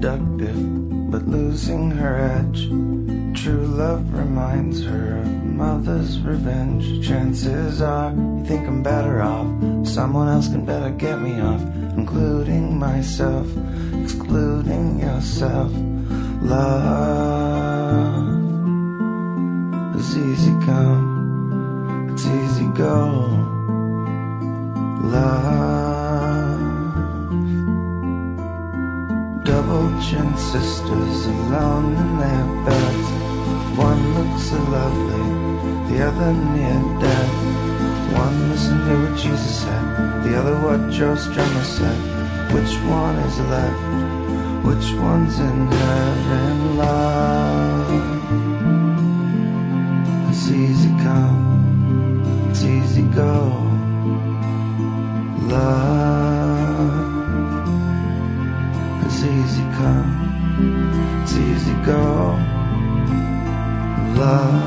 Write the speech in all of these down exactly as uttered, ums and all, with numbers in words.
seductive, but losing her edge. True love reminds her of mother's revenge. Chances are you think I'm better off. Someone else can better get me off, including myself, excluding yourself. Love is easy come, it's easy go. Love, double chin sisters alone in their beds. One looks so lovely, the other near dead. One listened to what Jesus said, the other what Joe Strummer said. Which one is left? Which one's in heaven? Love, it's easy come, it's easy go. Love is easy come, it's easy go. Love,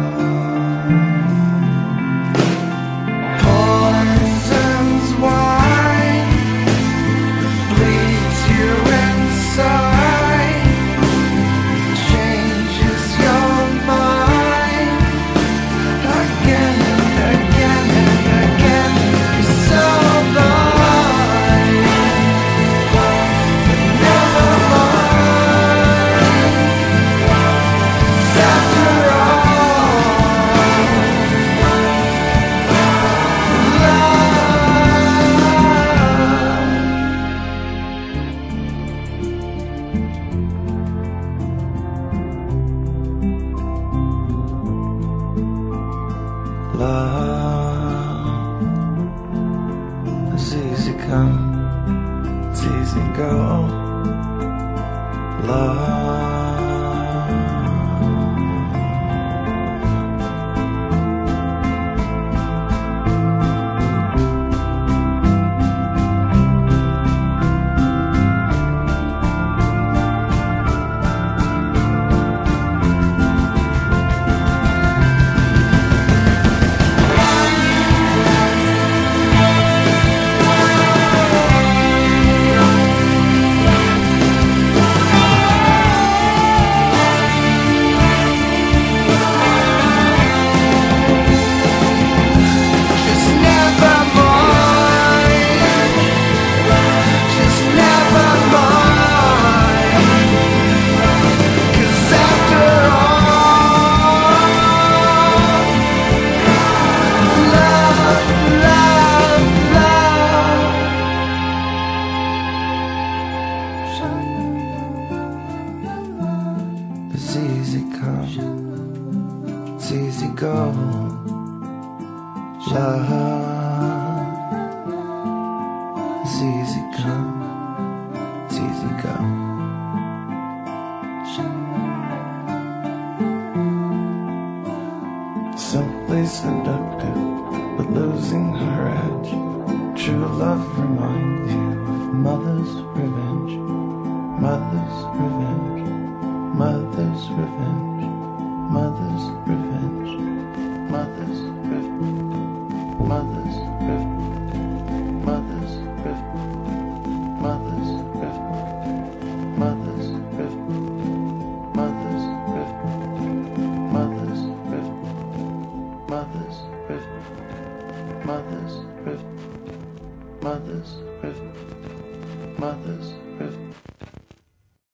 poisons wine, bleeds you inside, changes your mind again and again and again. You're so love is easy come, it's easy go. Love, it's easy come, it's easy go. Love is easy come, it's easy go. Simply seductive, but losing her edge. True love reminds you of mother's revenge, mother's revenge, mother's revenge, mother's revenge, mother's revenge, mother's revenge, mother's revenge, mother's revenge, mother's revenge, mother's revenge, mother's revenge, mother's revenge, mother's revenge, mother's revenge, mother's revenge.